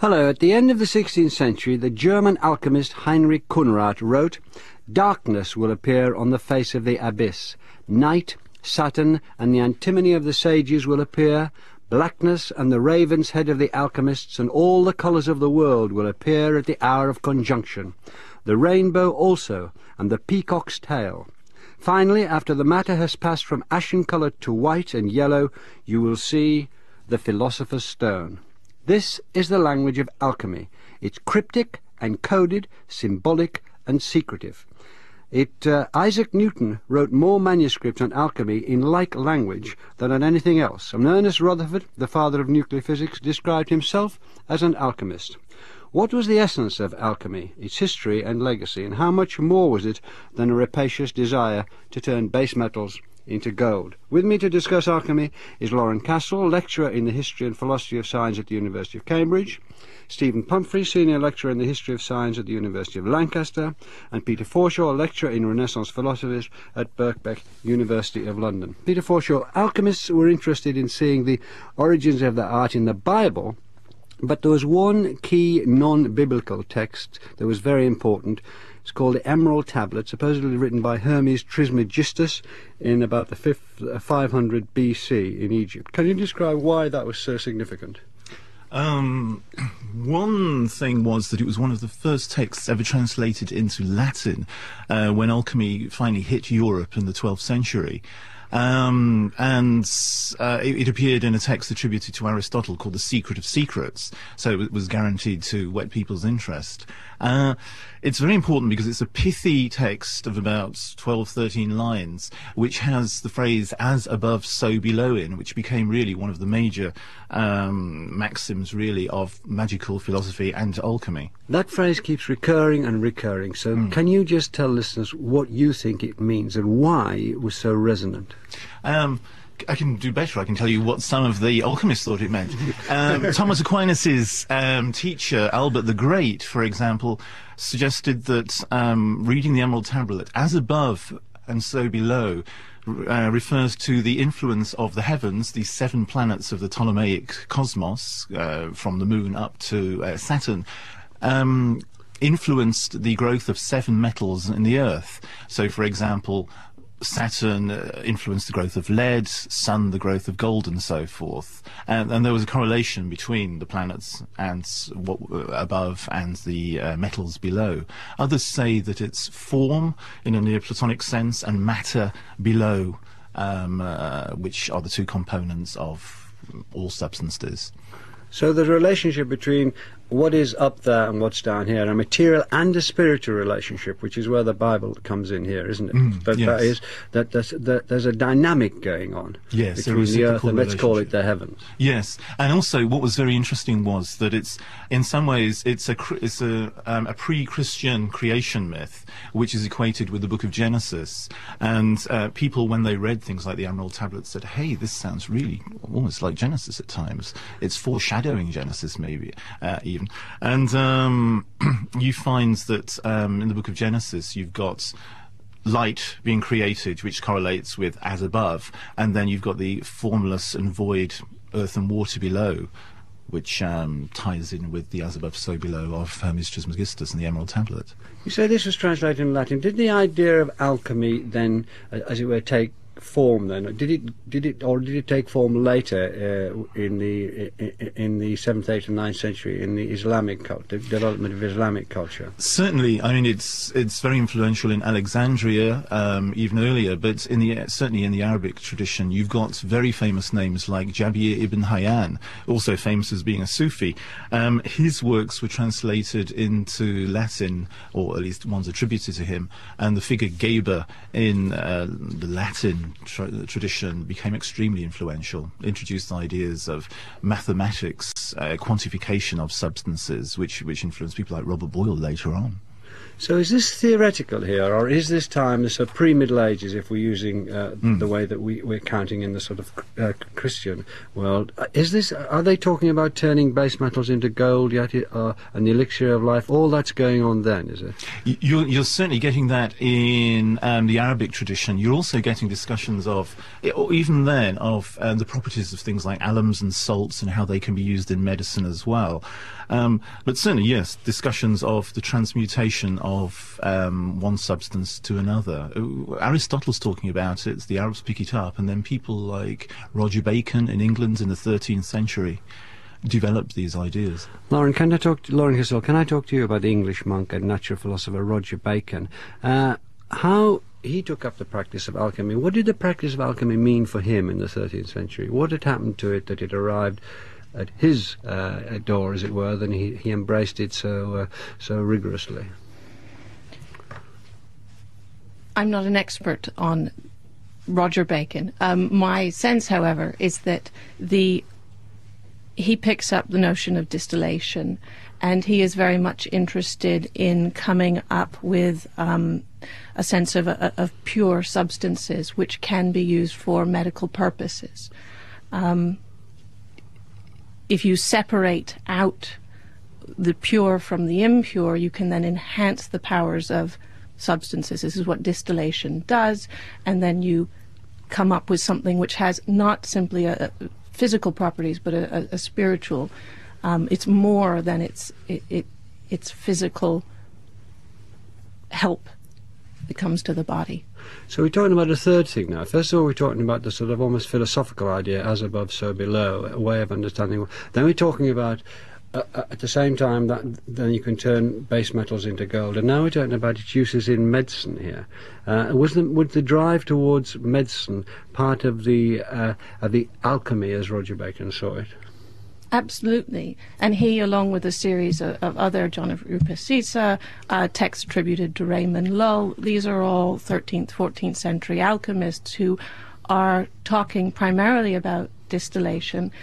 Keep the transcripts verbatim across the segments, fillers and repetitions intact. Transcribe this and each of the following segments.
Hello. At the end of the sixteenth century, the German alchemist Heinrich Kunrat wrote, "Darkness will appear on the face of the abyss. Night, Saturn, and the antimony of the sages will appear. Blackness and the raven's head of the alchemists, and all the colours of the world will appear at the hour of conjunction. The rainbow also, and the peacock's tail. Finally, after the matter has passed from ashen colour to white and yellow, you will see the philosopher's stone." This is the language of alchemy. It's cryptic and coded, symbolic and secretive. It, uh, Isaac Newton wrote more manuscripts on alchemy in like language than on anything else, and Ernest Rutherford, the father of nuclear physics, described himself as an alchemist. What was the essence of alchemy, its history and legacy, and how much more was it than a rapacious desire to turn base metals into gold? With me to discuss alchemy is Lauren Castle, lecturer in the History and Philosophy of Science at the University of Cambridge, Stephen Pumphrey, senior lecturer in the History of Science at the University of Lancaster, and Peter Forshaw, lecturer in Renaissance philosophy at Birkbeck, University of London. Peter Forshaw, alchemists were interested in seeing the origins of their art in the Bible, but there was one key non-biblical text that was very important. It's called the Emerald Tablet, supposedly written by Hermes Trismegistus in about the fifth, uh, five hundred B C in Egypt. Can you describe why that was so significant? Um, one thing was that it was one of the first texts ever translated into Latin uh, when alchemy finally hit Europe in the twelfth century. Um, and uh, it, it appeared in a text attributed to Aristotle called The Secret of Secrets, so it was guaranteed to whet people's interest. Uh, it's very important because it's a pithy text of about twelve, thirteen lines, which has the phrase "as above, so below" in, which became really one of the major um, maxims, really, of magical philosophy and alchemy. That phrase keeps recurring and recurring, so mm. can you just tell listeners what you think it means and why it was so resonant? Um, I can do better. I can tell you what some of the alchemists thought it meant. Um, Thomas Aquinas's um, teacher, Albert the Great, for example, suggested that um, reading the Emerald Tablet, as above and so below, uh, refers to the influence of the heavens, the seven planets of the Ptolemaic cosmos, uh, from the moon up to uh, Saturn, um, influenced the growth of seven metals in the earth. So, for example, Saturn uh, influenced the growth of lead, Sun the growth of gold, and so forth. And, and there was a correlation between the planets and what uh, above and the uh, metals below. Others say that it's form in a Neoplatonic sense and matter below, um, uh, which are the two components of all substances. So there's a relationship between what is up there and what's down here, a material and a spiritual relationship, which is where the Bible comes in here, isn't it? Mm, but yes. that is that there's, that there's a dynamic going on yes, between the earth and let's call it the heavens. Yes, and also what was very interesting was that it's, in some ways, it's a it's a um, a pre-Christian creation myth, which is equated with the Book of Genesis, and uh, people, when they read things like the Emerald Tablet, said, "Hey, this sounds really almost like Genesis at times. It's foreshadowing Genesis, maybe uh, even." And um, you find that um, in the Book of Genesis you've got light being created, which correlates with as above, and then you've got the formless and void earth and water below, which um, ties in with the as above, so below of Hermes Trismegistus and the Emerald Tablet. You say this was translated in Latin. Did the idea of alchemy then, uh, as it were, take form then? Did it, did it, or did it take form later uh, in the in the seventh, eighth, and ninth century in the Islamic culture, development of Islamic culture? Certainly, I mean it's it's very influential in Alexandria, um, even earlier. But in the certainly in the Arabic tradition, you've got very famous names like Jabir ibn Hayyan, also famous as being a Sufi. Um, his works were translated into Latin, or at least ones attributed to him, and the figure Geber in uh, the Latin Tra tradition became extremely influential, introduced ideas of mathematics, uh, quantification of substances, which which influenced people like Robert Boyle later on. So is this theoretical here, or is this time the sort of pre-Middle Ages, if we're using uh, mm. the way that we, we're counting in the sort of uh, Christian world? Uh, is this? Are they talking about turning base metals into gold yet, uh, and the elixir of life? All that's going on then, is it? You're, you're certainly getting that in um, the Arabic tradition. You're also getting discussions of, or even then, of um, the properties of things like alums and salts and how they can be used in medicine as well. Um, but certainly, yes, discussions of the transmutation of um, one substance to another. Aristotle's talking about it, the Arabs pick it up, and then people like Roger Bacon in England in the thirteenth century developed these ideas. Lauren, can I talk to, Lauren Kissel, can I talk to you about the English monk and natural philosopher Roger Bacon? Uh, how he took up the practice of alchemy. What did the practice of alchemy mean for him in the thirteenth century? What had happened to it that it arrived at his uh, door, as it were, then he, he embraced it so uh, so rigorously? I'm not an expert on Roger Bacon. Um, my sense, however, is that the he picks up the notion of distillation, and he is very much interested in coming up with um, a sense of, uh, of pure substances which can be used for medical purposes. Um, If you separate out the pure from the impure, you can then enhance the powers of substances. This is what distillation does, and then you come up with something which has not simply a, a physical properties, but a, a, a spiritual. Um, it's more than its it, it its physical help that comes to the body. So we're talking about a third thing now. First of all, we're talking about the sort of almost philosophical idea, as above, so below, a way of understanding. Then we're talking about, uh, uh, at the same time, that then you can turn base metals into gold. And now we're talking about its uses in medicine here. Uh, was the, would the drive towards medicine part of the, uh, of the alchemy as Roger Bacon saw it? Absolutely. And he, along with a series of, of other, John of Upasisa, uh, texts attributed to Raymond Lull, these are all thirteenth, fourteenth century alchemists who are talking primarily about distillation,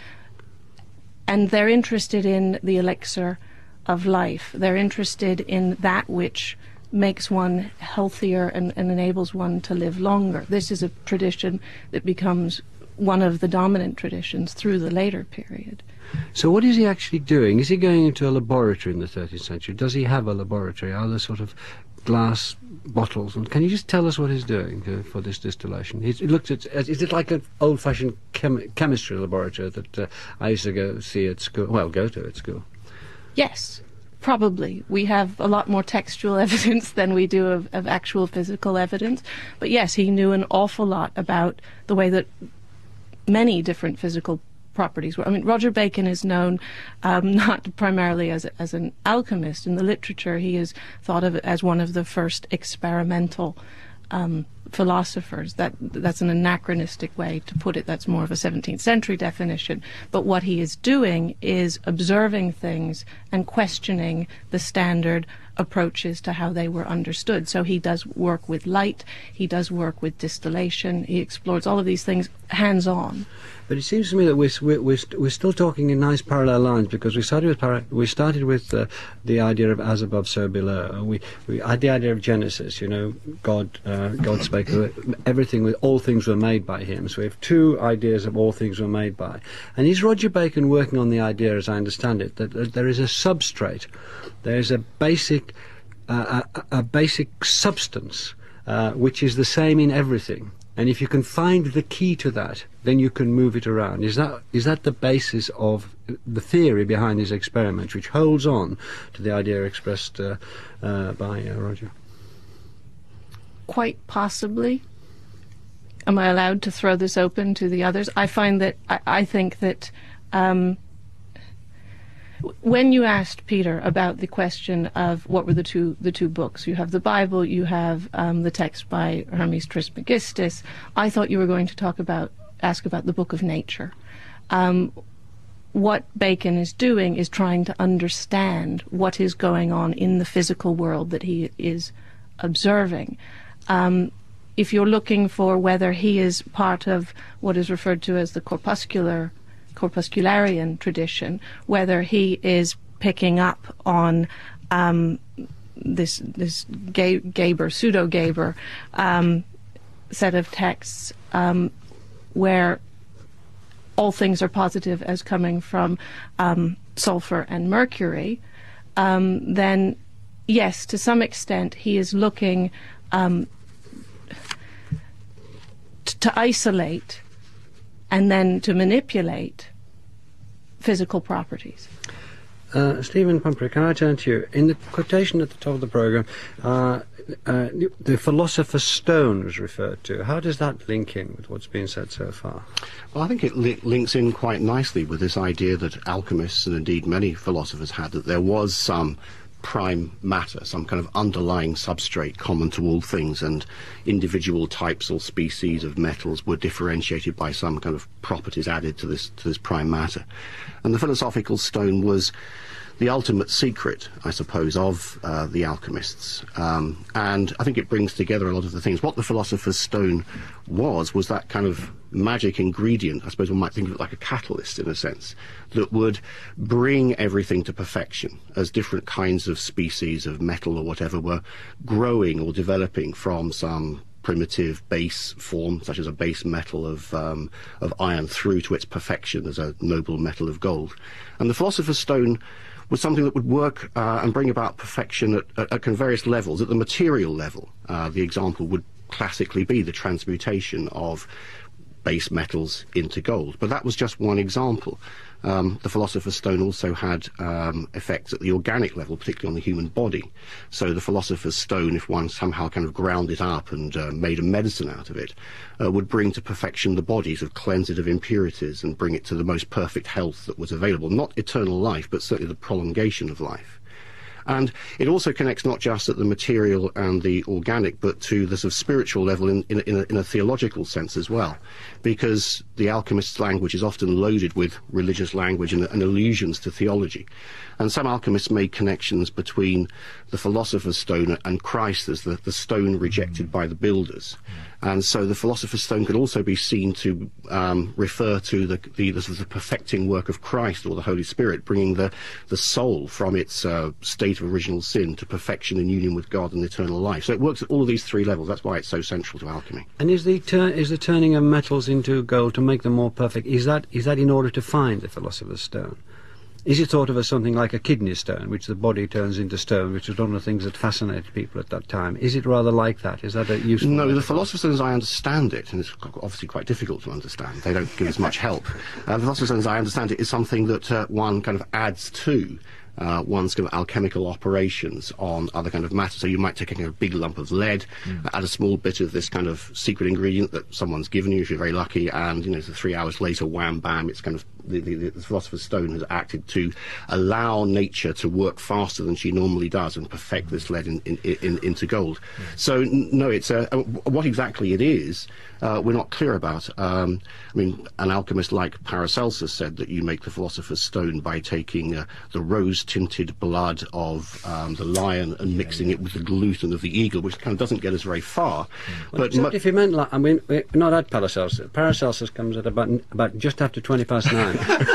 and they're interested in the elixir of life. They're interested in that which makes one healthier and, and enables one to live longer. This is a tradition that becomes one of the dominant traditions through the later period. So what is he actually doing? Is he going into a laboratory in the thirteenth century? Does he have a laboratory? Are there sort of glass bottles? And can you just tell us what he's doing uh, for this distillation? He's, he looked at, is it like an old-fashioned chem chemistry laboratory that uh, I used to go see at school, well, go to at school? Yes, probably. We have a lot more textual evidence than we do of, of actual physical evidence. But yes, he knew an awful lot about the way that many different physical properties were. I mean, Roger Bacon is known um, not primarily as as an alchemist. In the literature, he is thought of as one of the first experimental um, philosophers. That that's an anachronistic way to put it. That's more of a seventeenth century definition. But what he is doing is observing things and questioning the standard approaches to how they were understood. So he does work with light, he does work with distillation, he explores all of these things hands-on. But it seems to me that we're we're we're, st we're still talking in nice parallel lines, because we started with para we started with uh, the idea of as above, so below. We we had the idea of Genesis. You know, God uh, God spake. Everything, with all things were made by Him. So we have two ideas of all things were made by. And is Roger Bacon working on the idea, as I understand it, that, that there is a substrate, there is a basic uh, a, a basic substance uh, which is the same in everything. And if you can find the key to that, then you can move it around. Is that is that the basis of the theory behind his experiment, which holds on to the idea expressed uh, uh, by uh, Roger? Quite possibly. Am I allowed to throw this open to the others? I find that, I, I think that um, when you asked Peter about the question of what were the two the two books, you have the Bible, you have um, the text by Hermes Trismegistus. I thought you were going to talk about ask about the Book of Nature. Um, what Bacon is doing is trying to understand what is going on in the physical world that he is observing. Um, if you're looking for whether he is part of what is referred to as the corpuscular corpuscularian tradition, whether he is picking up on um, this this Ga- Geber, pseudo-Geber um, set of texts um, where all things are positive as coming from um, sulfur and mercury, um, then yes, to some extent he is looking um, t- to isolate and then to manipulate physical properties. Uh, Stephen Pumphrey, can I turn to you? In the quotation at the top of the programme, uh, uh, the philosopher's stone was referred to. How does that link in with what's been said so far? Well, I think it li- links in quite nicely with this idea that alchemists, and indeed many philosophers had, that there was some prime matter, some kind of underlying substrate common to all things, and individual types or species of metals were differentiated by some kind of properties added to this to this prime matter. And the philosophical stone was the ultimate secret, I suppose, of uh, the alchemists. Um, and I think it brings together a lot of the things. What the philosopher's stone was, was that kind of magic ingredient, I suppose one might think of it like a catalyst in a sense, that would bring everything to perfection as different kinds of species of metal or whatever were growing or developing from some primitive base form, such as a base metal of um, of iron, through to its perfection as a noble metal of gold. And the philosopher's stone was something that would work uh, and bring about perfection at, at, at kind of various levels. At the material level, uh, the example would classically be the transmutation of base metals into gold. But that was just one example. Um, the philosopher's stone also had um, effects at the organic level, particularly on the human body. So the philosopher's stone, if one somehow kind of ground it up and uh, made a medicine out of it, uh, would bring to perfection the body, sort of cleanse it of impurities and bring it to the most perfect health that was available. Not eternal life, but certainly the prolongation of life. And it also connects not just at the material and the organic, but to the sort of spiritual level in, in, in, a, in a theological sense as well. Because the alchemist's language is often loaded with religious language and, and allusions to theology. And some alchemists made connections between the philosopher's stone and Christ as the, the stone rejected by the builders. And so the philosopher's stone could also be seen to um, refer to the, the, the, sort of the perfecting work of Christ or the Holy Spirit, bringing the, the soul from its uh, state of original sin to perfection in union with God and eternal life. So it works at all of these three levels. That's why it's so central to alchemy. And is the tur- is the turning of metals into gold to make them more perfect, is that is that in order to find the philosopher's stone? Is it thought of as something like a kidney stone, which the body turns into stone, which was one of the things that fascinated people at that time? Is it rather like that? Is that a useful... No, the philosopher's stone, as I understand it, and it's obviously quite difficult to understand, they don't give us much help. Uh, the philosopher's stone, as I understand it, is something that uh, one kind of adds to Uh, one's kind of alchemical operations on other kind of matter. So you might take a kind of big lump of lead, mm. add a small bit of this kind of secret ingredient that someone's given you if you're very lucky, and you know, so three hours later, wham, bam, it's kind of the, the, the philosopher's stone has acted to allow nature to work faster than she normally does and perfect this lead in, in, in, into gold. Mm. So n- no, it's a, uh, what exactly it is. Uh, we're not clear about. Um, I mean, an alchemist like Paracelsus said that you make the philosopher's stone by taking uh, the rose-tinted blood of um, the lion and yeah, mixing yeah. it with the gluten of the eagle, which kind of doesn't get us very far. Mm. Well, but except if you meant, like, I mean, we're not at Paracelsus. Paracelsus comes at about about just after twenty past nine.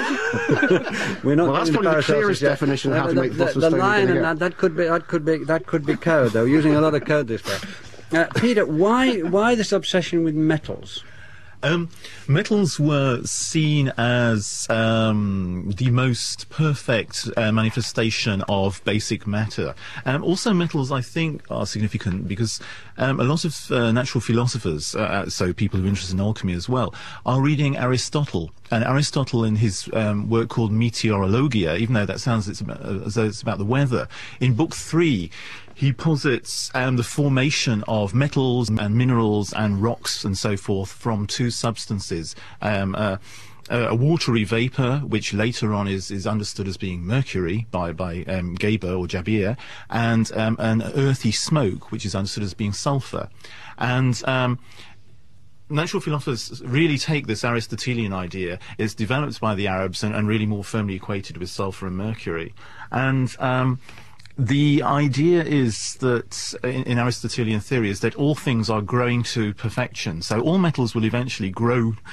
We're not. Well, that's probably the clearest yet. definition of how uh, to the, make the, philosopher's the stone. lion and that, that could be that could be that could be code though. Using a lot of code this way. Uh, Peter, why why this obsession with metals? Um, metals were seen as um, the most perfect uh, manifestation of basic matter. Um, also, metals, I think, are significant because um, a lot of uh, natural philosophers, uh, so people who are interested in alchemy as well, are reading Aristotle. And Aristotle, in his um, work called Meteorologia, even though that sounds it's about, uh, as though it's about the weather, in book three, he posits um, the formation of metals and minerals and rocks and so forth from two substances. Um, uh, a watery vapour, which later on is, is understood as being mercury by, by um, Geber or Jabir, and um, an earthy smoke, which is understood as being sulphur. And um, natural philosophers really take this Aristotelian idea. It's developed by the Arabs and, and really more firmly equated with sulphur and mercury. And um, the idea is that, in, in Aristotelian theory, is that all things are growing to perfection. So all metals will eventually grow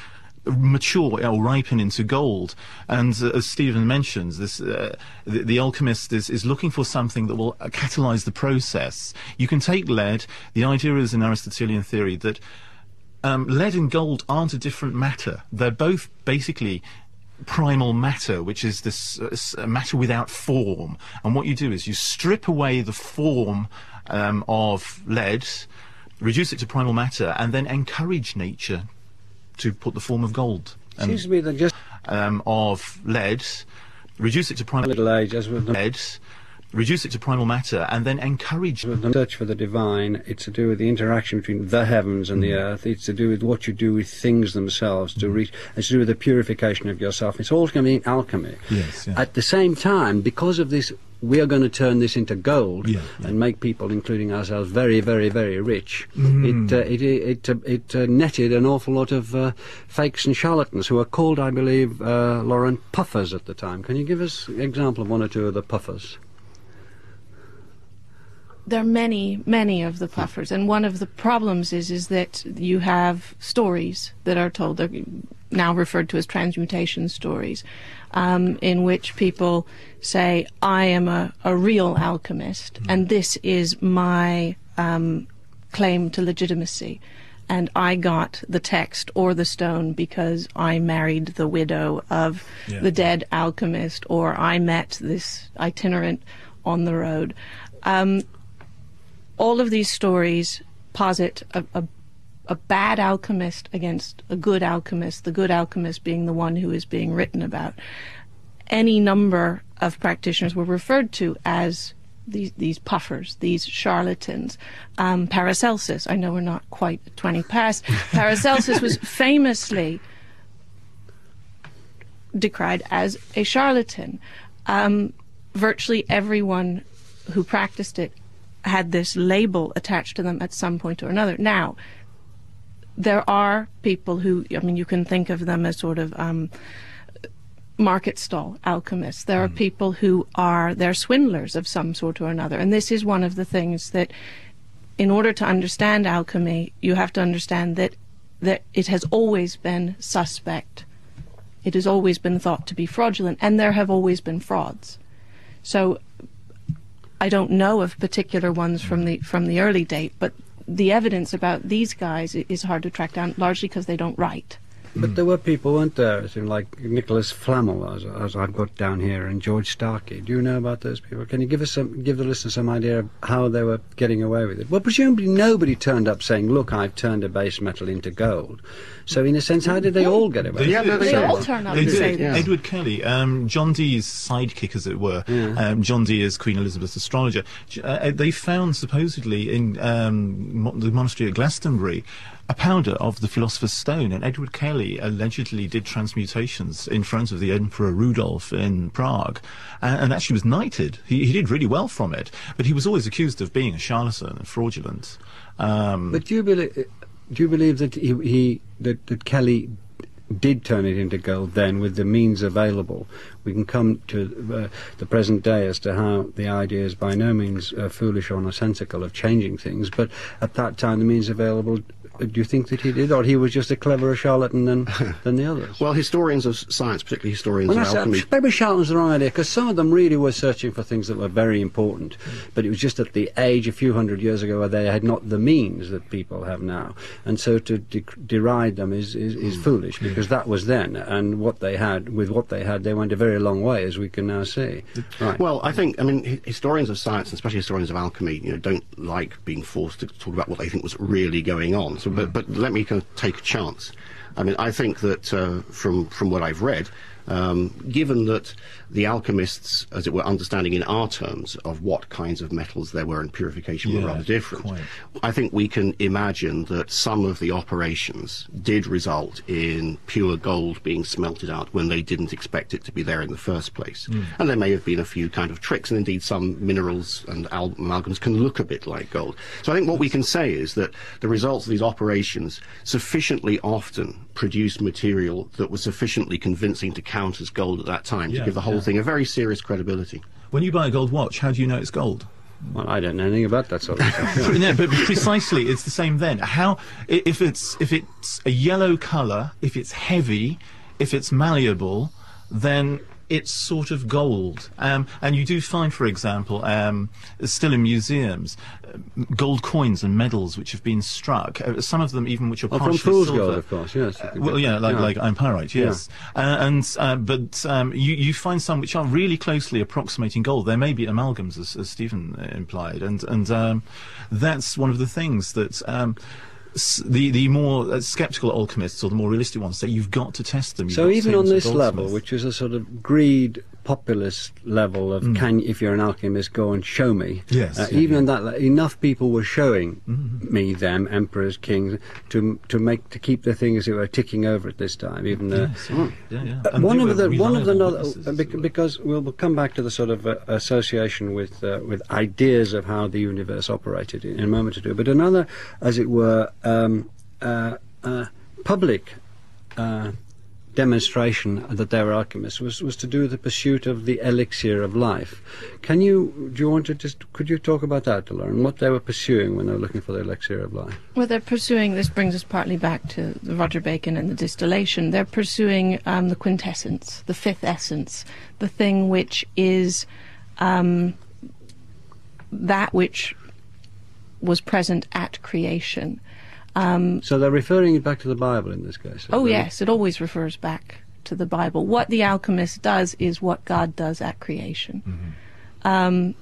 mature or ripen into gold. And uh, as Stephen mentions, this uh, the, the alchemist is, is looking for something that will catalyze the process. You can take lead. The idea is in Aristotelian theory that um, lead and gold aren't a different matter. They're both basically primal matter, which is this uh, matter without form. And what you do is you strip away the form um, of lead, reduce it to primal matter, and then encourage nature to put the form of gold. Um, Seems to me that just um, of lead, reduce it to primal little age, as with the lead, reduce it to primal matter, and then encourage with the search for the divine. It's to do with the interaction between the heavens and the earth. It's to do with what you do with things themselves. To reach, it's to do with the purification of yourself. It's all going to be alchemy. Yes, yeah. At the same time, because of this, we are going to turn this into gold Yeah, yeah. and make people, including ourselves, very, very, very rich. Mm. It uh, it it uh, it uh, netted an awful lot of uh, fakes and charlatans who were called, I believe, uh, Lauren, puffers at the time. Can you give us an example of one or two of the puffers? There are many, many of the puffers, and one of the problems is is that you have stories that are told. They're now referred to as transmutation stories, um, in which people say, "I am a, a real alchemist, mm. and this is my um, claim to legitimacy." And I got the text or the stone because I married the widow of Yeah. the dead alchemist, or I met this itinerant on the road. Um, all of these stories posit a, a, a bad alchemist against a good alchemist, the good alchemist being the one who is being written about. Any number of practitioners were referred to as these, these puffers, these charlatans. Um, Paracelsus, I know we're not quite twenty past, Paracelsus was famously decried as a charlatan. Um, virtually everyone who practiced it had this label attached to them at some point or another. Now, there are people who, I mean, you can think of them as sort of um, market stall alchemists. There are Mm. people who are, they're swindlers of some sort or another. And this is one of the things that, in order to understand alchemy, you have to understand that, that it has always been suspect. It has always been thought to be fraudulent, and there have always been frauds. So I don't know of particular ones from the from the early date, but the evidence about these guys i- is hard to track down, largely because they don't write. But there were people, weren't there, as in like Nicholas Flamel, as, as I've got down here, and George Starkey. Do you know about those people? Can you give us some, give the listener some idea of how they were getting away with it? Well, presumably nobody turned up saying, "Look, I've turned a base metal into gold." So, in a sense, how did they all get away? They Yeah, did. no, They they all did. turn up They and did. say Yeah. this. Edward Kelly, um, John Dee's sidekick, as it were. Yeah. Um, John Dee is Queen Elizabeth's astrologer. J- Uh, they found supposedly in um, mo- the monastery at Glastonbury a powder of the Philosopher's Stone, and Edward Kelly allegedly did transmutations in front of the Emperor Rudolph in Prague, and, and actually was knighted. He, he did really well from it, but he was always accused of being a charlatan and fraudulent. Um, But do you believe, do you believe that he, he that, that Kelly did turn it into gold then with the means available? We can come to uh, the present day as to how the idea is by no means uh, foolish or nonsensical of changing things, but at that time the means available, uh, do you think that he did, or he was just a cleverer charlatan than, than the others? Well, historians of science, particularly historians When I of say, alchemy, maybe charlatan's the wrong idea, because some of them really were searching for things that were very important, but it was just at the age a few hundred years ago where they had not the means that people have now, and so to de- deride them is, is, is foolish, because that was then, and what they had, with what they had, they went a very long way, as we can now see. Right. Well, I think, I mean, hi- historians of science, and especially historians of alchemy, you know, don't like being forced to talk about what they think was really going on. So, but, but let me kind of take a chance. I mean, I think that uh, from from what I've read, um, given that the alchemists, as it were, understanding in our terms of what kinds of metals there were in purification Yeah, were rather different, quite. I think we can imagine that some of the operations did result in pure gold being smelted out when they didn't expect it to be there in the first place. Mm. And there may have been a few kind of tricks, and indeed some minerals and al- amalgams can look a bit like gold. So I think what we can say is that the results of these operations sufficiently often produced material that was sufficiently convincing to count as gold at that time Yeah, to give the whole yeah. thing a very serious credibility. when you buy a gold watch, how do you know it's gold? Well, I don't know anything about that sort of stuff. No, but precisely, it's the same then. How, i- if it's, if it's a yellow colour, if it's heavy, if it's malleable, then it's sort of gold. Um, and you do find, for example, um, still in museums, uh, gold coins and medals which have been struck, uh, some of them even which are Oh, from partially fool's silver. gold, of course, yes. you Uh, can well, get yeah, that. like like iron pyrite, yes. Uh, and uh, but um, you you find some which are really closely approximating gold. There may be amalgams, as, as Stephen uh, implied, and and um, that's one of the things that. Um, s- the the more uh, sceptical alchemists or the more realistic ones say you've got to test them. You've So got to even take on them to this level, goldsmiths. which is a sort of greed populist level of can, if you're an alchemist, go and show me. Yes, Uh, yeah, even yeah. on that, le- enough people were showing me them emperors, kings, to to make to keep the thing as it were ticking over at this time. Even uh, Yes, yeah, yeah, yeah. Uh, And one they of were the one of the reliable no- witnesses uh, as bec- well. because we'll, we'll come back to the sort of uh, association with uh, with ideas of how the universe operated in, in a moment or two. But another, as it were, um, uh, uh, public uh, demonstration that they were alchemists was was to do with the pursuit of the elixir of life. Can you do you want to just could you talk about that, Lauren? What they were pursuing when they were looking for the elixir of life? Well, they're pursuing, this brings us partly back to the Roger Bacon and the distillation. They're pursuing um, the quintessence, the fifth essence, the thing which is um, that which was present at creation. Um, So they're referring it back to the Bible in this case. oh, Really? yes, it always refers back to the Bible. What the alchemist does is what God does at creation. Um,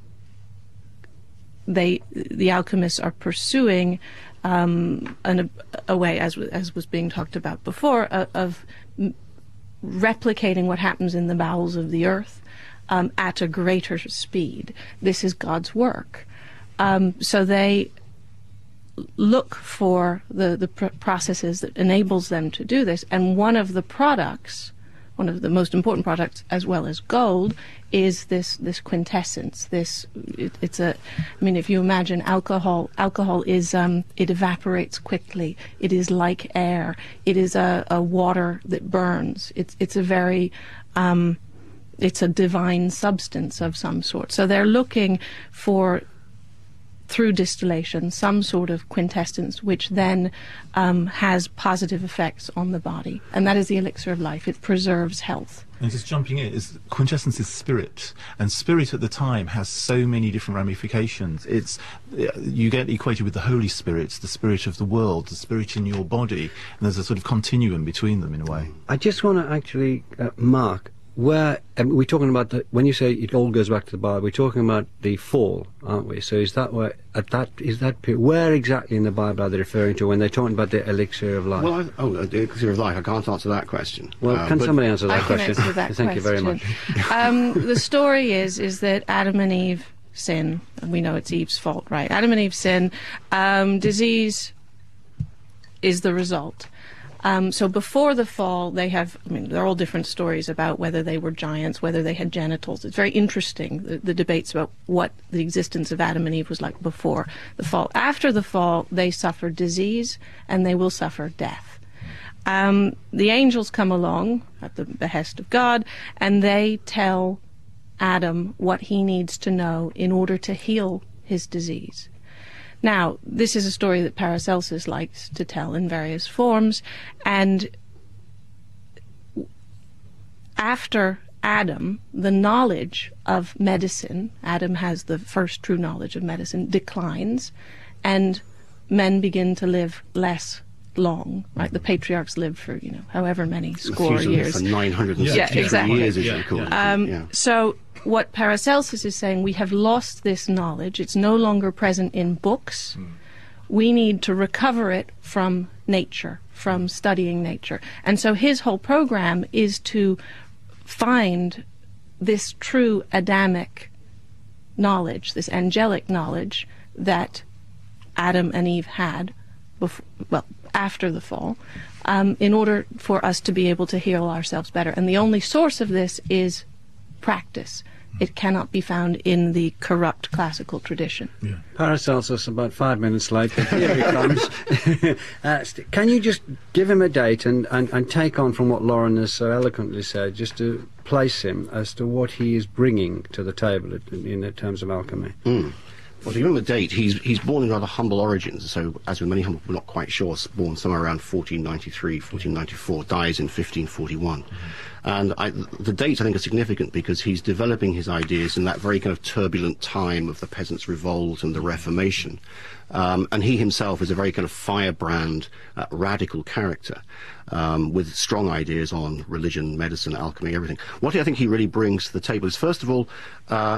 they, the alchemists are pursuing um, an, a way, as w- as was being talked about before, uh, of m- replicating what happens in the bowels of the earth um, at a greater speed. This is God's work. Um, so they look for the, the pr- processes that enables them to do this. And one of the products, one of the most important products, as well as gold, is this, this quintessence. This, it, it's a, I mean, if you imagine alcohol, alcohol is, um, it evaporates quickly. It is like air. It is a, a water that burns. It's, it's a very, um, it's a divine substance of some sort. So they're looking for, through distillation, some sort of quintessence which then um, has positive effects on the body. And that is the elixir of life. It preserves health. And just jumping in, is quintessence is spirit, and spirit at the time has so many different ramifications. It's uh, you get equated with the Holy Spirit, the spirit of the world, the spirit in your body, and there's a sort of continuum between them in a way. I just want to actually uh, mark where um, we're talking about the, when you say it all goes back to the Bible, we're talking about the fall, aren't we? So is that where at that is that pe- where exactly in the Bible are they referring to when they're talking about the elixir of life? Well, I, oh, uh, the elixir of life. I can't answer that question. Well, Uh, can but- somebody answer that I can question? answer that Thank question. you very much. um, the story is is that Adam and Eve sin. And we know it's Eve's fault, right? Adam and Eve sin. Um, disease is the result. Um, so before the fall, they have, I mean, there are all different stories about whether they were giants, whether they had genitals. It's very interesting, the, the debates about what the existence of Adam and Eve was like before the fall. After the fall, they suffer disease and they will suffer death. Um, the angels come along at the behest of God, and they tell Adam what he needs to know in order to heal his disease. Now, this is a story that Paracelsus likes to tell in various forms, and after Adam, the knowledge of medicine, Adam has the first true knowledge of medicine, declines, and men begin to live less long, right? The patriarchs lived for, you know, however many score Usually years. for nine hundred sixty-three Yeah, exactly. years, as Yeah, you recall. yeah. Um, yeah. So what Paracelsus is saying, we have lost this knowledge. It's no longer present in books. We need to recover it from nature, from studying nature. And so his whole program is to find this true Adamic knowledge, this angelic knowledge that Adam and Eve had, before, well, after the fall, um, in order for us to be able to heal ourselves better. And the only source of this is practice. It cannot be found in the corrupt classical tradition. Yeah. Paracelsus about five minutes late, but here he comes. uh, st- can you just give him a date and, and, and take on from what Lauren has so eloquently said, just to place him as to what he is bringing to the table in, in terms of alchemy? Mm. Well, to give him a date, he's he's born in rather humble origins. So, as with many humble, we're not quite sure. Born somewhere around fourteen ninety-three, fourteen ninety-four, dies in fifteen forty-one. Mm-hmm. And I, the dates, I think, are significant because he's developing his ideas in that very kind of turbulent time of the Peasants' Revolt and the Reformation. Um, and he himself is a very kind of firebrand, uh, radical character um, with strong ideas on religion, medicine, alchemy, everything. What I think he really brings to the table is, first of all, uh,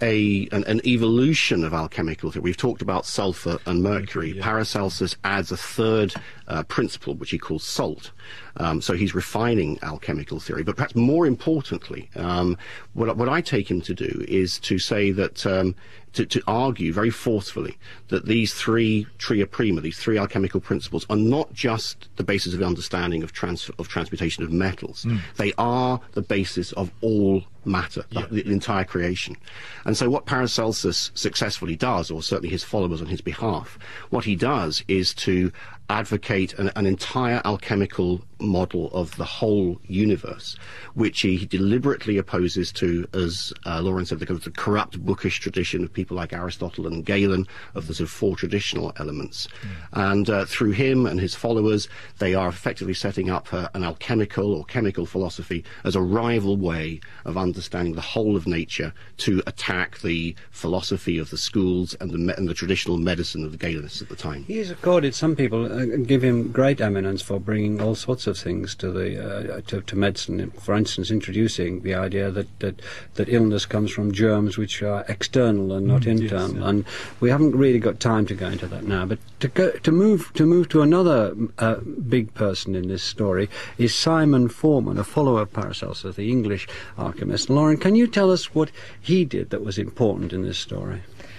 a an, an evolution of alchemical theory. We've talked about sulfur and mercury. Yeah. Paracelsus adds a third uh, principle, which he calls salt. Um, so he's refining alchemical theory. But perhaps more importantly, um, what, what I take him to do is to say that, um, to, to argue very forcefully that these three tria prima, these three alchemical principles, are not just the basis of understanding of, trans of transmutation of metals. Mm. They are the basis of all matter, yeah. the, the entire creation. And so what Paracelsus successfully does, or certainly his followers on his behalf, what he does is to advocate an, an entire alchemical model of the whole universe, which he deliberately opposes to, as uh, Lauren said, the, kind of the corrupt, bookish tradition of people like Aristotle and Galen, of the sort of four traditional elements. Mm. And uh, through him and his followers, they are effectively setting up uh, an alchemical or chemical philosophy as a rival way of understanding the whole of nature to attack the philosophy of the schools and the, me and the traditional medicine of the Galenists at the time. He is accorded, some people uh, give him great eminence for bringing all sorts of things to the uh, to, to medicine. For instance, introducing the idea that, that that illness comes from germs which are external and not mm, internal. Yes, yeah. And we haven't really got time to go into that now. But to go to move to move to another uh, big person in this story is Simon Forman, a follower of Paracelsus, the English alchemist. Lauren, can you tell us what he did that was important in this story?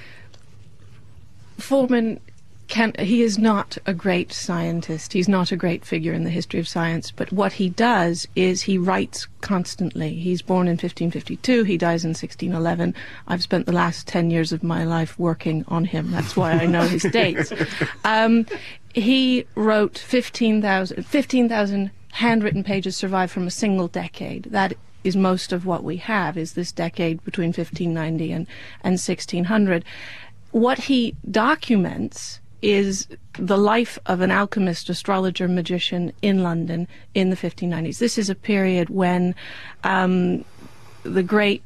Forman Can, he is not a great scientist. He's not a great figure in the history of science. But what he does is he writes constantly. He's born in fifteen fifty-two. He dies in sixteen eleven. I've spent the last ten years of my life working on him. That's why I know his dates. Um, he wrote fifteen thousand handwritten pages survive from a single decade. That is most of what we have, is this decade between fifteen ninety and, and sixteen hundred. What he documents is the life of an alchemist, astrologer, magician in London in the fifteen nineties. This is a period when um, the great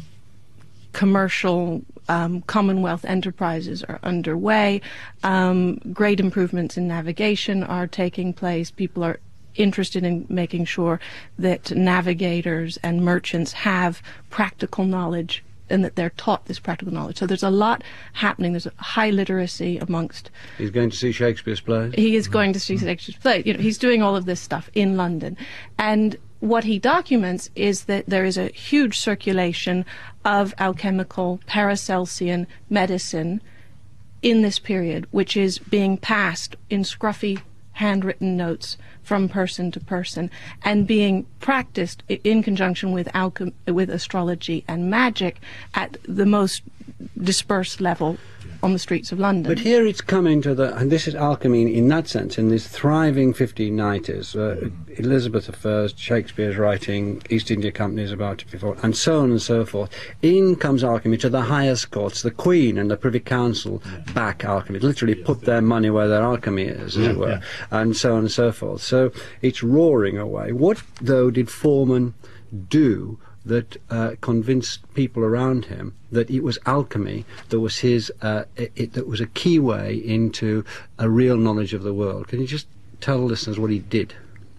commercial um, Commonwealth enterprises are underway. Um, great improvements in navigation are taking place. People are interested in making sure that navigators and merchants have practical knowledge and that they're taught this practical knowledge. So there's a lot happening. There's a high literacy amongst... He's going to see Shakespeare's plays? He is going to see Shakespeare's plays. You know, he's doing all of this stuff in London. And what he documents is that there is a huge circulation of alchemical Paracelsian medicine in this period, which is being passed in scruffy handwritten notes from person to person and being practiced in conjunction with alchem with astrology and magic at the most dispersed level on the streets of London. But here it's coming to the, and this is alchemy in, in that sense, in this thriving fifteen nineties. Uh, Elizabeth the First, Shakespeare's writing, East India Company is about it before, and so on and so forth. In comes alchemy to the highest courts. The Queen and the Privy Council yeah. back alchemy, literally yeah, put their money where their alchemy is, as yeah, it were, yeah. and so on and so forth. So it's roaring away. What, though, did Forman do that uh, convinced people around him that it was alchemy that was his, uh, it, it, that was a key way into a real knowledge of the world? Can you just tell listeners what he did?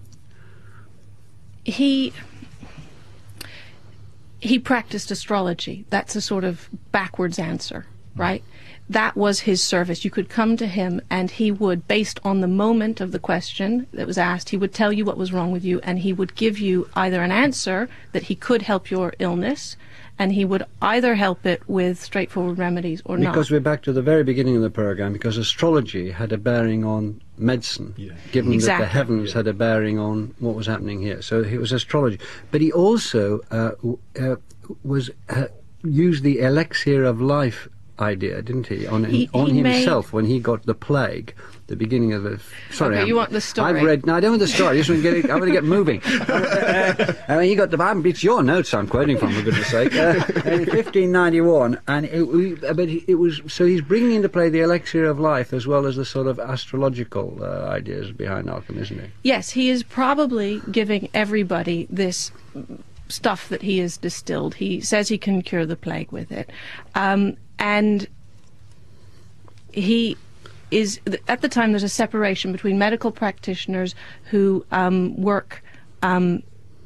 He he practiced astrology. That's a sort of backwards answer, right? That was his service. You could come to him and he would, based on the moment of the question that was asked, he would tell you what was wrong with you, and he would give you either an answer that he could help your illness, and he would either help it with straightforward remedies or not. Because we're back to the very beginning of the program, because astrology had a bearing on medicine, yeah. given exactly. that the heavens yeah. had a bearing on what was happening here. So it was astrology. But he also uh, uh, was uh, used the elixir of life idea, didn't he? On, He- on he himself made- when he got the plague, the beginning of the... Sorry, Okay, I'm- you want the story? I've read... No, I don't want the story. I just want to get it, I want to get moving. uh, I mean, he got the... I'm- It's your notes I'm quoting from, for goodness sake. Uh, in fifteen ninety-one, and it, we, but it was... So he's bringing into play the elixir of life as well as the sort of astrological uh, ideas behind alchemy, isn't he? Yes, he is probably giving everybody this stuff that he has distilled. He says he can cure the plague with it. Um, and he is, at the time, there's a separation between medical practitioners who um, work, um,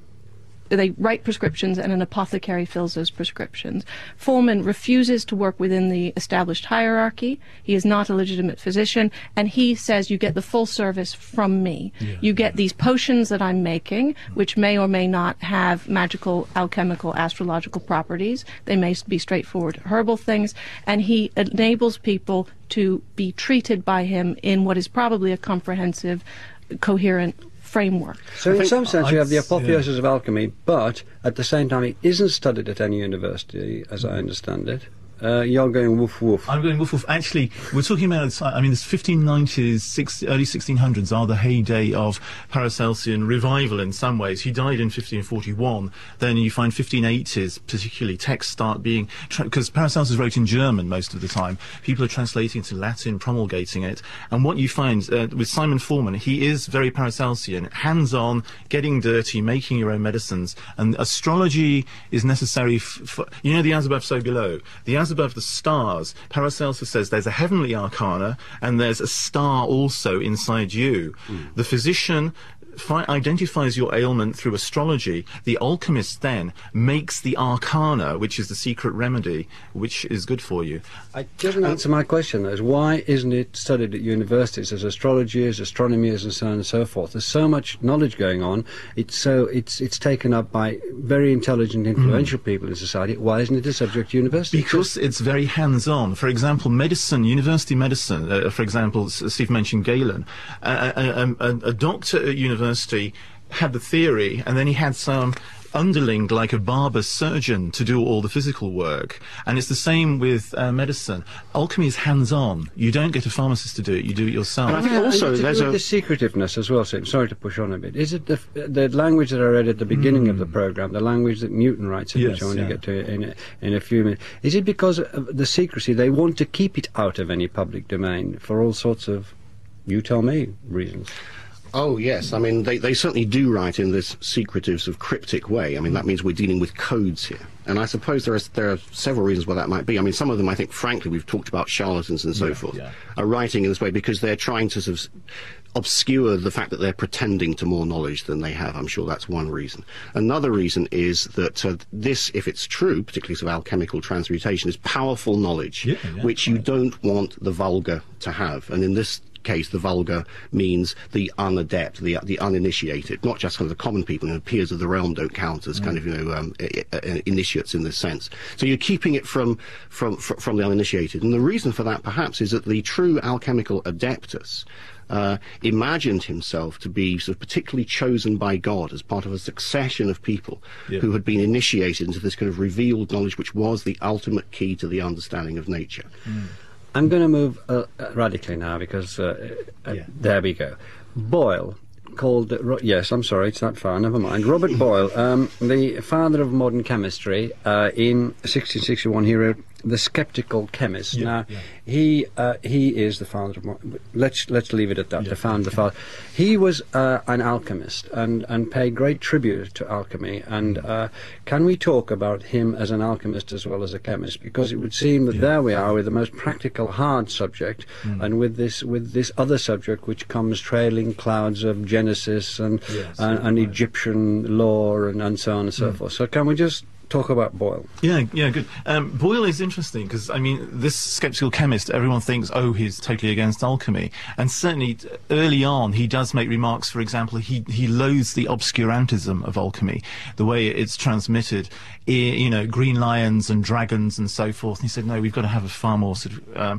they write prescriptions and an apothecary fills those prescriptions. Foreman refuses to work within the established hierarchy. He is not a legitimate physician, and he says you get the full service from me. Yeah, you get yeah. these potions that I'm making, which may or may not have magical, alchemical, astrological properties. They may be straightforward herbal things, and he enables people to be treated by him in what is probably a comprehensive, coherent framework. So in some sense you have the I'd- apotheosis of alchemy, but at the same time it isn't studied at any university, as I understand it. Uh, you're going woof woof. I'm going woof woof. Actually, we're talking about, I mean, the fifteen nineties, six, early sixteen hundreds are the heyday of Paracelsian revival in some ways. He died in fifteen forty-one. Then you find fifteen eighties, particularly, texts start being, because Paracelsus wrote in German most of the time. People are translating to Latin, promulgating it. And what you find uh, with Simon Foreman, he is very Paracelsian, hands-on, getting dirty, making your own medicines. And astrology is necessary f- for, you know, the as above, so below. The as above the stars, Paracelsus says there's a heavenly arcana and there's a star also inside you. Mm. The physician fi- identifies your ailment through astrology. The alchemist then makes the arcana, which is the secret remedy, which is good for you. I doesn't answer my question, though, is why isn't it studied at universities as astrology, as astronomy, as and so on and so forth? There's so much knowledge going on. It's so it's it's taken up by very intelligent, influential mm. people in society. Why isn't it a subject to university? Because it's very hands-on. For example, medicine, university medicine, uh, for example, S- Steve mentioned Galen, uh, a, a, a doctor at university had the theory, and then he had some underling, like a barber surgeon, to do all the physical work. And it's the same with uh, medicine. Alchemy is hands-on. You don't get a pharmacist to do it, you do it yourself. And I think also and to there's do with a- the secretiveness as well. So I'm sorry to push on a bit. Is it the the language that I read at the beginning mm. of the program, the language that Newton writes, in Yes, which I want yeah. to get to in a, in a few minutes? Is it because of the secrecy? They want to keep it out of any public domain for all sorts of, you tell me, reasons. Oh, yes. I mean, they, they certainly do write in this secretive, sort of cryptic way. I mean, that means we're dealing with codes here. And I suppose there are, there are several reasons why that might be. I mean, some of them, I think, frankly, we've talked about charlatans and so Yeah, forth, yeah. are writing in this way because they're trying to sort of obscure the fact that they're pretending to more knowledge than they have. I'm sure that's one reason. Another reason is that uh, this, if it's true, particularly sort of alchemical transmutation, is powerful knowledge, Yeah, yeah, which you right. don't want the vulgar to have. And in this case, the vulgar means the unadept, the the uninitiated, not just kind of the common people. You know, peers of the realm don't count as kind of, you know, um, I- I- initiates in this sense. So you're keeping it from, from fr- from the uninitiated. And the reason for that, perhaps, is that the true alchemical adeptus uh, imagined himself to be sort of particularly chosen by God as part of a succession of people Yeah. who had been initiated into this kind of revealed knowledge, which was the ultimate key to the understanding of nature. Mm. I'm going to move uh, uh, radically now because uh, uh, Yeah. there we go. Boyle, called, uh, Ro- yes, I'm sorry, it's that far, never mind. Robert Boyle, um, the father of modern chemistry, uh, in sixteen sixty-one he wrote The Skeptical Chemist. Yeah, now, yeah. he uh, he is the father of... Mo- let's let's leave it at that, Yeah, the founder, okay. the father. He was uh, an alchemist and, and paid great tribute to alchemy. And uh, can we talk about him as an alchemist as well as a chemist? Because it would seem that Yeah. there we are with the most practical, hard subject, Mm. and with this with this other subject which comes trailing clouds of Genesis and Yes, and, yeah, and right. Egyptian lore and, and so on and so Mm. forth. So can we just talk about Boyle? Yeah, yeah, good. Um, Boyle is interesting because, I mean, this skeptical chemist, everyone thinks, oh, he's totally against alchemy. And certainly, t- early on, he does make remarks, for example, he, he loathes the obscurantism of alchemy, the way it's transmitted, I, you know, green lions and dragons and so forth. And he said, no, we've got to have a far more sort of... Um,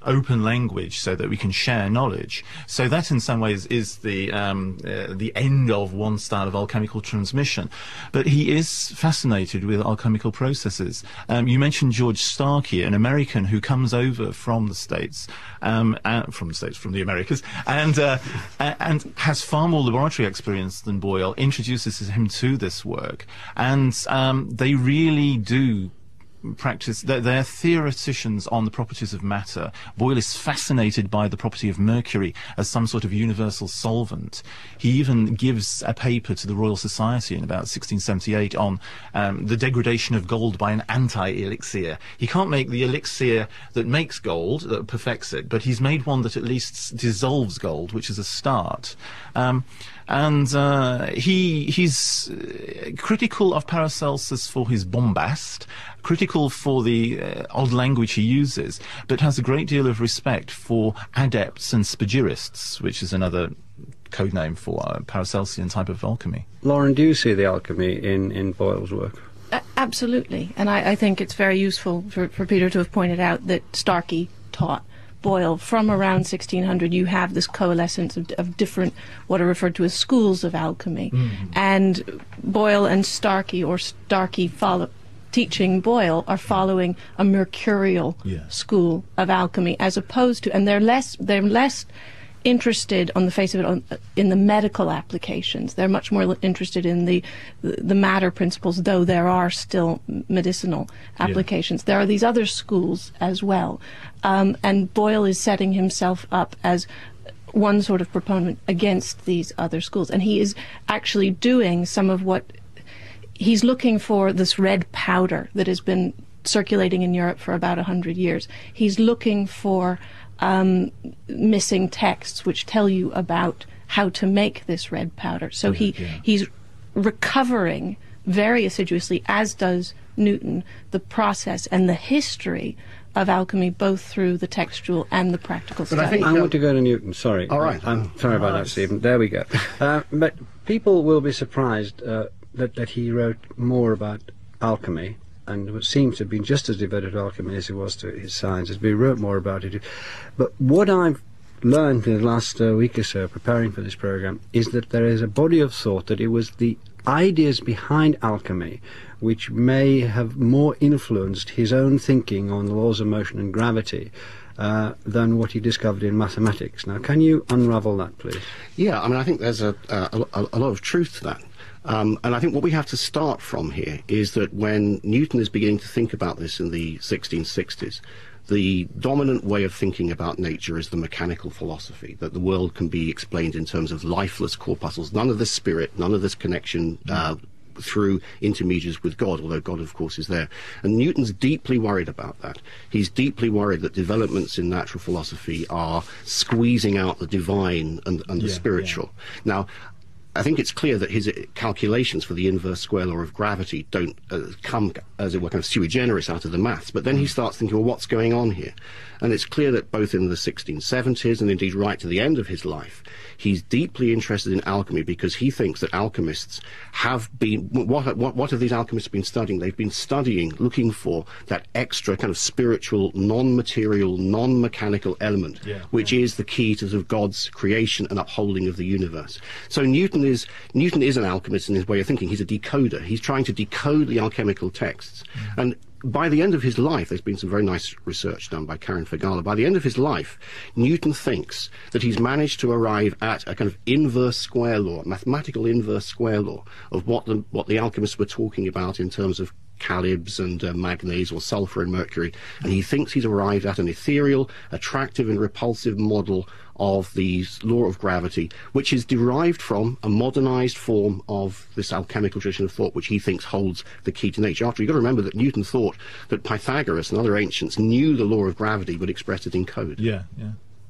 open language so that we can share knowledge. So that in some ways is the um, uh, the end of one style of alchemical transmission. But he is fascinated with alchemical processes. Um, you mentioned George Starkey, an American who comes over from the States, um, uh, from the States, from the Americas, and uh, and has far more laboratory experience than Boyle, introduces him to this work, and um, they really do practice, they're, they're theoreticians on the properties of matter. Boyle is fascinated by the property of mercury as some sort of universal solvent. He even gives a paper to the Royal Society in about sixteen seventy-eight on um, the degradation of gold by an anti-elixir. He can't make the elixir that makes gold, that perfects it, but he's made one that at least dissolves gold, which is a start. Um, and uh, he he's uh, critical of Paracelsus for his bombast, critical for the uh, odd language he uses, but has a great deal of respect for adepts and spagirists, which is another code name for uh, Paracelsian type of alchemy. Lauren, do you see the alchemy in, in Boyle's work? Uh, absolutely. And I, I think it's very useful for, for Peter to have pointed out that Starkey taught Boyle from around sixteen hundred. You have this coalescence of, of different, what are referred to as schools of alchemy. Mm-hmm. And Boyle and Starkey, or Starkey follow, teaching Boyle, are following a mercurial yeah. school of alchemy, as opposed to, and they're less, they're less interested on the face of it on, in the medical applications. They're much more interested in the the matter principles, though there are still medicinal applications. Yeah. There are these other schools as well. Um, and Boyle is setting himself up as one sort of proponent against these other schools. And he is actually doing some of what he's looking for, this red powder that has been circulating in Europe for about one hundred years. He's looking for Um, missing texts which tell you about how to make this red powder. So yeah, he yeah. he's recovering very assiduously, as does Newton, the process and the history of alchemy, both through the textual and the practical But study. I think I want to go to Newton, sorry. All right. I'm sorry about that, Stephen. There we go. Uh, but people will be surprised uh, that, that he wrote more about alchemy, and it seems to have been just as devoted to alchemy as he was to his sciences, but he wrote more about it. But what I've learned in the last uh, week or so, preparing for this program, is that there is a body of thought that it was the ideas behind alchemy which may have more influenced his own thinking on the laws of motion and gravity uh, than what he discovered in mathematics. Now, can you unravel that, please? Yeah, I mean, I think there's a, a, a, a lot of truth to that. Um, and I think what we have to start from here is that when Newton is beginning to think about this in the sixteen sixties, the dominant way of thinking about nature is the mechanical philosophy, that the world can be explained in terms of lifeless corpuscles, none of this spirit, none of this connection uh, through intermediaries with God, although God, of course, is there. And Newton's deeply worried about that. He's deeply worried that developments in natural philosophy are squeezing out the divine and, and the yeah, spiritual. Yeah. Now, I think it's clear that his calculations for the inverse square law of gravity don't uh, come, as it were, kind of sui generis out of the maths. But then he starts thinking, well, what's going on here? And it's clear that both in the sixteen seventies and indeed right to the end of his life, he's deeply interested in alchemy because he thinks that alchemists have been, what, what, what have these alchemists been studying? They've been studying, looking for that extra kind of spiritual, non-material, non-mechanical element, yeah. which is the key to sort of God's creation and upholding of the universe. So Newton is, Newton is an alchemist in his way of thinking. He's a decoder. He's trying to decode the alchemical texts. Mm. And by the end of his life, there's been some very nice research done by Karen Fagala. By the end of his life, Newton thinks that he's managed to arrive at a kind of inverse square law, mathematical inverse square law of what the, what the alchemists were talking about in terms of calibs and uh, manganese or sulfur and mercury. And he thinks he's arrived at an ethereal, attractive and repulsive model of the law of gravity, which is derived from a modernized form of this alchemical tradition of thought, which he thinks holds the key to nature. After, you've got to remember that Newton thought that Pythagoras and other ancients knew the law of gravity but expressed it in code. Yeah, yeah.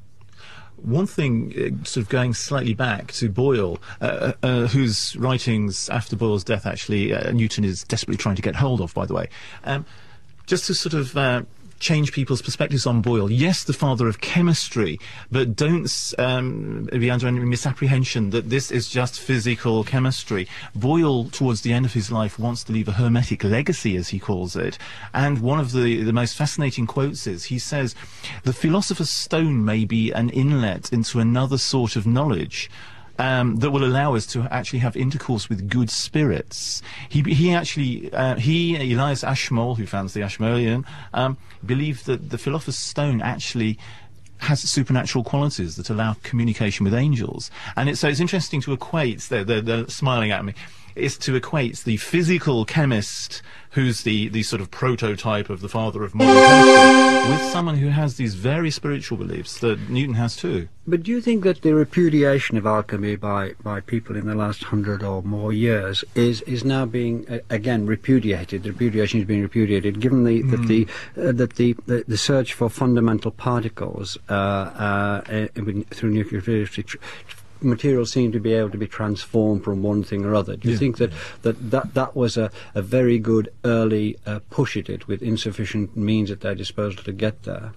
One thing, uh, sort of going slightly back to Boyle, uh, uh, whose writings after Boyle's death actually uh, Newton is desperately trying to get hold of, by the way, um, just to sort of uh, change people's perspectives on Boyle. Yes, the father of chemistry, but don't um, be under any misapprehension that this is just physical chemistry. Boyle, towards the end of his life, wants to leave a hermetic legacy, as he calls it, and one of the, the most fascinating quotes is, he says, the philosopher's stone may be an inlet into another sort of knowledge, Um, that will allow us to actually have intercourse with good spirits. He, he actually, uh, he, Elias Ashmole, who founds the Ashmolean, um, believed that the philosopher's stone actually has supernatural qualities that allow communication with angels. And it, so it's interesting to equate, they're, they're, they're smiling at me, is to equate the physical chemist, who's the, the sort of prototype of the father of modern chemistry, with someone who has these very spiritual beliefs that Newton has too. But do you think that the repudiation of alchemy by, by people in the last hundred or more years is, is now being, uh, again, repudiated? The repudiation is being repudiated, given the, mm. that, the, uh, that the, the, the search for fundamental particles uh, uh, uh, through nuclear physics, materials seem to be able to be transformed from one thing or other. Do you yeah. think that that, that, that was a, a very good early uh, push at it with insufficient means at their disposal to get there?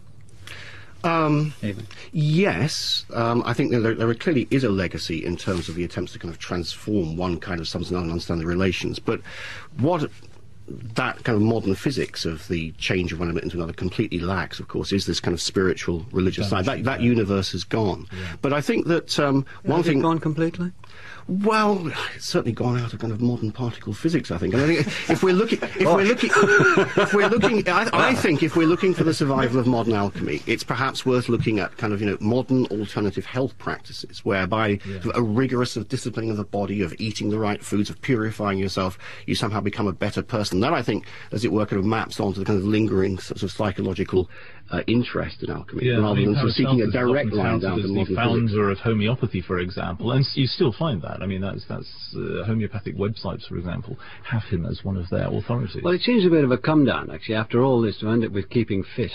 Um, Even. Yes, um, I think there, there clearly is a legacy in terms of the attempts to kind of transform one kind of substance and understand the relations. But what that kind of modern physics of the change of one element into another completely lacks, of course, is this kind of spiritual, religious side. That, that universe has gone. Yeah. But I think that um, one Has thing... it gone completely? Well, it's certainly gone out of kind of modern particle physics, I think. And I think if we're looking, if we're looking, if we're looking, I, I think if we're looking for the survival of modern alchemy, it's perhaps worth looking at kind of, you know, modern alternative health practices, whereby yeah. a rigorous of disciplining of the body, of eating the right foods, of purifying yourself, you somehow become a better person. That, I think, as it were, kind of maps onto the kind of lingering sort of psychological uh, interest in alchemy, yeah, rather I mean, than sort of seeking a direct line down to modern physics. The founder of homeopathy, for example, and you still find that. I mean, that's that's uh, homeopathic websites, for example, have him as one of their authorities. Well, it seems a bit of a come down, actually, after all this, to end up with keeping fit.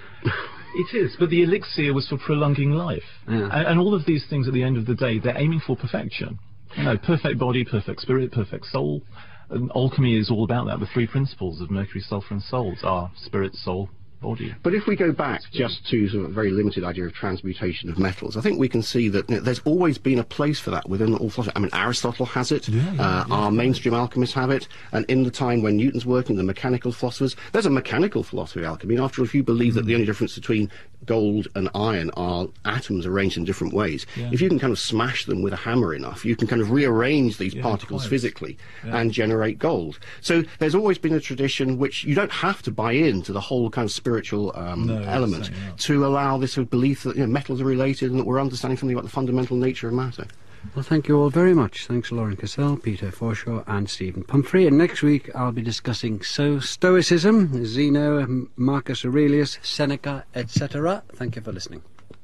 It is, but the elixir was for prolonging life, yeah. and, and all of these things, at the end of the day, they're aiming for perfection. You know, perfect body, perfect spirit, perfect soul. And alchemy is all about that. The three principles of mercury, sulfur, and souls are spirit, soul, body. But if we go back just to sort of a very limited idea of transmutation of metals, I think we can see that, you know, there's always been a place for that within all philosophy. I mean, Aristotle has it, yeah, yeah, uh, yeah, our yeah. mainstream alchemists have it, and in the time when Newton's working, the mechanical philosophers, there's a mechanical philosophy of alchemy. After all, if you believe mm. that the only difference between gold and iron are atoms arranged in different ways, yeah. if you can kind of smash them with a hammer enough, you can kind of rearrange these yeah, particles quite. physically yeah. and generate gold. So there's always been a tradition which you don't have to buy into the whole kind of spiritual um, no, element to allow this sort of belief that, you know, metals are related and that we're understanding something about the fundamental nature of matter. Well, thank you all very much. Thanks to Lauren Cassell, Peter Forshaw and Stephen Pumphrey. And next week I'll be discussing so Stoicism, Zeno, Marcus Aurelius, Seneca, et cetera. Thank you for listening.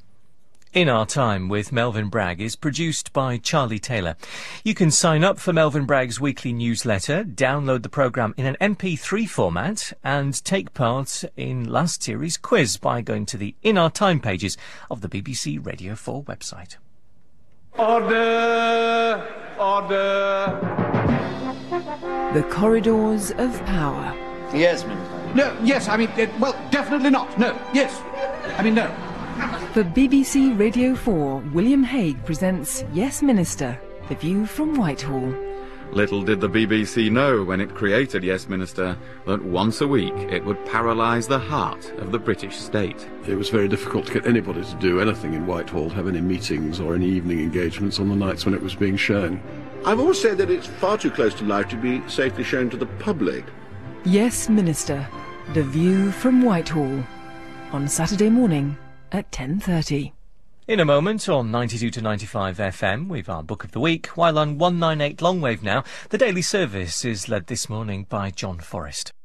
In Our Time with Melvyn Bragg is produced by Charlie Taylor. You can sign up for Melvyn Bragg's weekly newsletter, download the programme in an M P three format and take part in last series' quiz by going to the In Our Time pages of the B B C Radio four website. Order! Order! The corridors of power. Yes, Minister. No, yes, I mean, uh, well, definitely not. No, yes. I mean, no. For B B C Radio four, William Hague presents Yes, Minister, The View from Whitehall. Little did the B B C know when it created Yes, Minister that once a week it would paralyse the heart of the British state. It was very difficult to get anybody to do anything in Whitehall, have any meetings or any evening engagements on the nights when it was being shown. I've always said that it's far too close to life to be safely shown to the public. Yes, Minister, The View from Whitehall, on Saturday morning at ten thirty. In a moment on ninety-two to ninety-five F M, we've our Book of the Week, while on one ninety-eight Longwave now, the daily service is led this morning by John Forrest.